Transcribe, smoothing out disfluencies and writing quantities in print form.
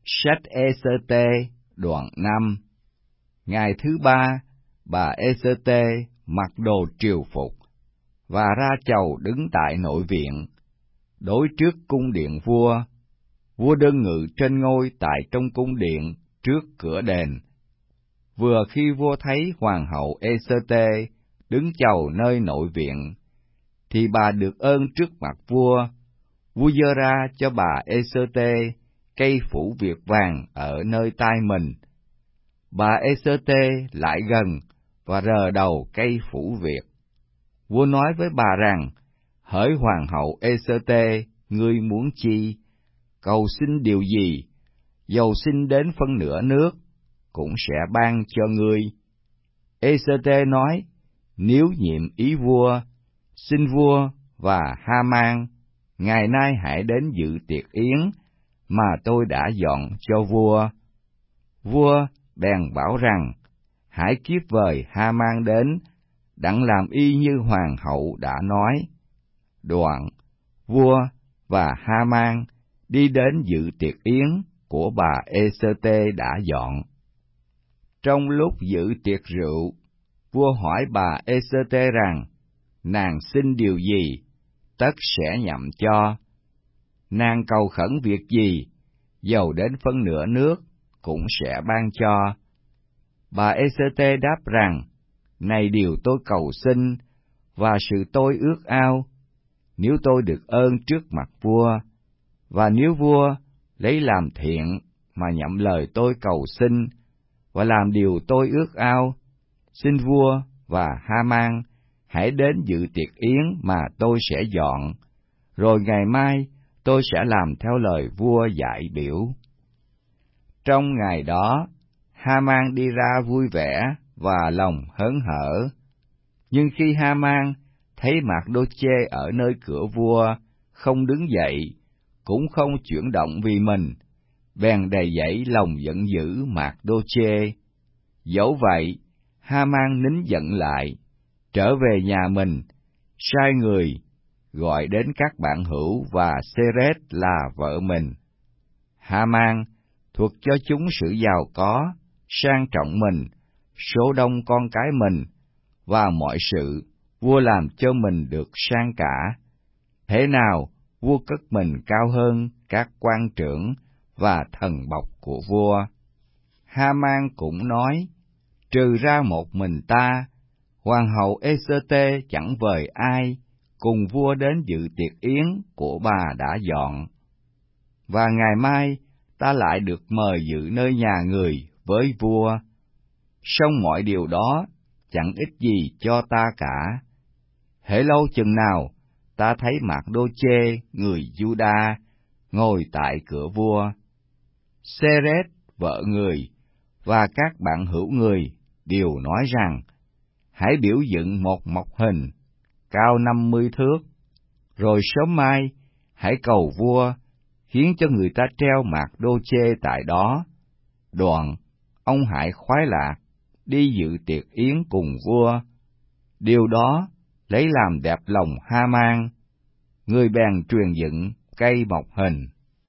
Sách Ê-sơ-tê đoạn 5. Ngày thứ ba, bà Ê-sơ-tê mặc đồ triều phục và ra chầu đứng tại nội viện, đối trước cung điện vua. Vua đương ngự trên ngôi tại trong cung điện trước cửa đền. Vừa khi vua thấy hoàng hậu Ê-sơ-tê đứng chầu nơi nội viện, thì bà được ơn trước mặt vua. Vua giơ ra cho bà Ê-sơ-tê cây phủ việt vàng ở nơi tai mình. Bà Ê-sơ-tê lại gần và rờ đầu cây phủ việt. Vua nói với bà rằng: hỡi hoàng hậu Ê-sơ-tê, ngươi muốn chi? Cầu xin điều gì, dầu xin đến phân nửa nước, cũng sẽ ban cho ngươi. Ê-sơ-tê nói: nếu nhiệm ý vua, xin vua và Ha-man ngày nay hãy đến dự tiệc yến mà tôi đã dọn cho vua. Vua bèn bảo rằng: hãy kiếp vời Ha-man đến, đặng làm y như hoàng hậu đã nói. Đoạn vua và Ha-man đi đến dự tiệc yến của bà Ê-sơ-tê đã dọn. Trong lúc dự tiệc rượu, vua hỏi bà Ê-sơ-tê rằng: nàng xin điều gì, tất sẽ nhậm cho. Nàng cầu khẩn việc gì, dầu đến phân nửa nước, cũng sẽ ban cho. Bà Ê-sơ-tê đáp rằng: này điều tôi cầu xin, và sự tôi ước ao, nếu tôi được ơn trước mặt vua, và nếu vua lấy làm thiện mà nhậm lời tôi cầu xin, và làm điều tôi ước ao, xin vua và Ha-man hãy đến dự tiệc yến mà tôi sẽ dọn, rồi ngày mai tôi sẽ làm theo lời vua dạy biểu. Trong ngày đó, Ha-man đi ra vui vẻ và lòng hớn hở. Nhưng khi Ha-man thấy Mạc-đô-chê ở nơi cửa vua, không đứng dậy, cũng không chuyển động vì mình, bèn đầy dẫy lòng giận dữ Mạc-đô-chê. Dẫu vậy, Ha-man nín giận lại, trở về nhà mình, sai người gọi đến các bạn hữu và Sê-rét là vợ mình. Ha-man thuật cho chúng sự giàu có, sang trọng mình, số đông con cái mình, và mọi sự vua làm cho mình được sang cả. Thế nào vua cất mình cao hơn các quan trưởng và thần bộc của vua. Ha-man cũng nói: trừ ra một mình ta, hoàng hậu Ê-sơ-tê chẳng vời ai cùng vua đến dự tiệc yến của bà đã dọn. Và ngày mai ta lại được mời dự nơi nhà người với vua. Song mọi điều đó chẳng ích gì cho ta cả. Hễ lâu chừng nào ta thấy Mạc-đô-chê người Giu-đa ngồi tại cửa vua. Sê-rét vợ người và các bạn hữu người đều nói rằng: hãy biểu dựng một mộc hình cao 50 thước, rồi sớm mai hãy cầu vua khiến cho người ta treo Mạc-đô-chê tại đó. Đoạn ông hãy khoái lạc đi dự tiệc yến cùng vua. Điều đó lấy làm đẹp lòng Ha-man, người bèn truyền dựng cây mộc hình.